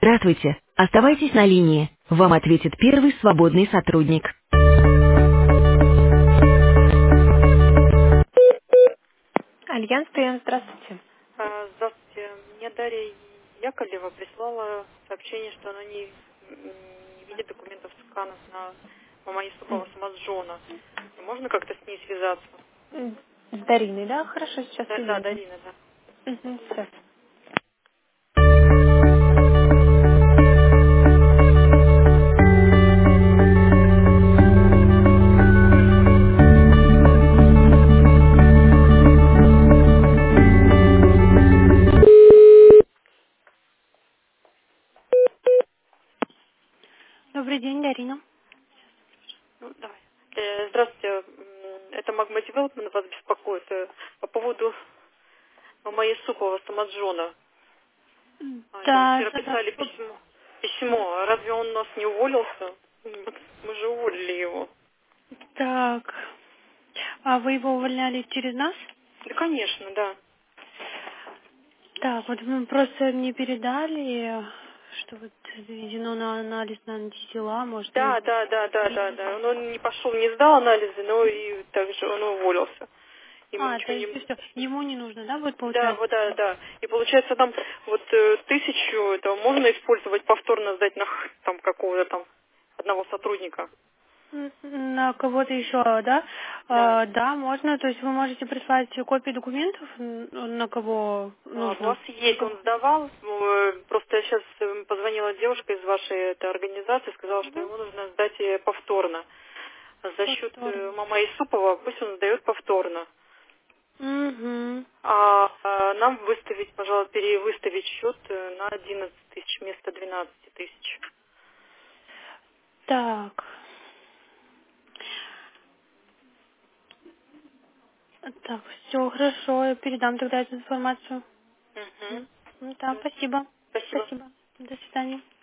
Здравствуйте. Оставайтесь на линии. Вам ответит первый свободный сотрудник. Альянс, прием, здравствуйте. Здравствуйте. Мне Дарья Яковлева прислала сообщение, что она не видит документов сканов на Мама Юсупова Самаджона. Можно как-то с ней связаться? С Дариной, да? Хорошо, сейчас Да, связываю. Дарина, да. Сейчас. Добрый день, Дарина. Ну, давай. Здравствуйте. Это Магма Девелопмент вас беспокоит по поводу Мама Юсупова Самаджона. Это вы Да, вчера да, да. писали письмо. Письмо. Разве он у нас не уволился? Вот мы же уволили его. Так. А вы его увольняли через нас? Да, конечно, да. Так, вот мы просто не передали, что вот заведено на анализ на антитела, может, Да, вы... да, да, да, да, да. Он не пошел, не сдал анализы, но и также он уволился. Ему А, то ничего есть не... все, ему не нужно, да, будет Да, получается? вот, да, да. И получается там вот 1000 этого можно использовать повторно сдать на там какого-то там одного сотрудника. На кого-то еще, да? Да. Да, можно. То есть вы можете прислать копии документов, на кого У вас нужно. есть, он сдавал. Просто я сейчас позвонила девушка из вашей этой организации, сказала, что ему нужно сдать повторно. За счет Повторно. Мама Исупова пусть он сдает повторно. Угу. Нам выставить, пожалуйста, перевыставить счет на 11 тысяч вместо 12 тысяч. Так. Так, все хорошо, я передам тогда эту информацию. Угу. Да, спасибо. Спасибо. Спасибо. До свидания.